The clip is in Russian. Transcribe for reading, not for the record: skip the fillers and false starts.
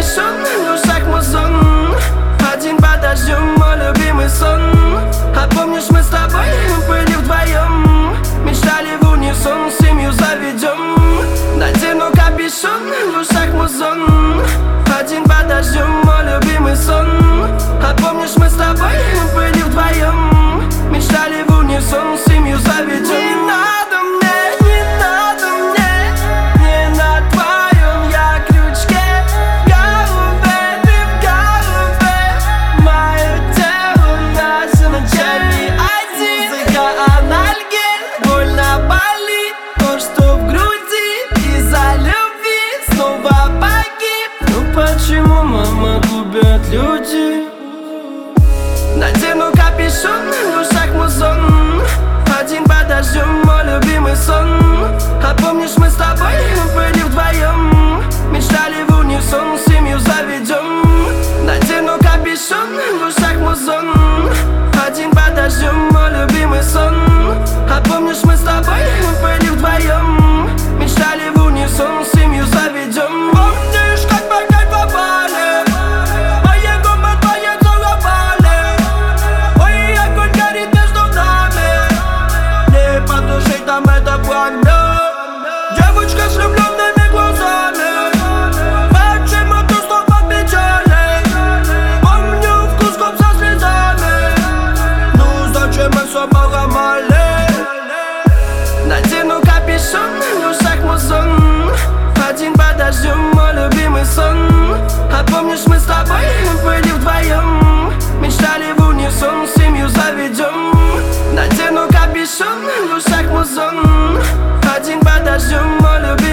капюшон, в ушах музон. Один под дождем, мой любимый сон. А помнишь, мы с тобой были вдвоем, мечтали в унисон, семью заведем. Надену капюшон, в ушах музон. Один под дождем, мой любимый сон. А помнишь, мы с тобой были вдвоем, мечтали в унисон, семью заведем. Не надо мне, не надо мне, не на твоем я крючке. В голове, ты в голове, мое тело наше ночами один. Музыка анальгин, больно болит то, что в груди из-за любви снова погиб. Ну почему, мама, губят люди? Надену капюшон, в ушах музон. Один под дождем, мой любимый сон. А помнишь, мы с тобой были вдвоем, мечтали в унисон, семью заведем. Надену капюшон, в ушах музон. Один под дождем, мой любимый сон. А помнишь, мы с тобой были вдвоем, мечтали в унисон, семью заведем. Помнишь, как мы кайфовали? Мои губы твои целовали. Ой, огонь горит между нами, не потушить там это пламя. Девочка с влюбленными глазами, почему ты снова в печали? Помню вкус губ со слезами. Ну зачем мы все поломали? Надену капюшон, в ушах музон. Один под дождем, мой любимый сон. А помнишь, мы с тобой были вдвоем, мечтали в унисон, семью заведем. Надену капюшон, в ушах музон. Один под дождем, мой любимый сон.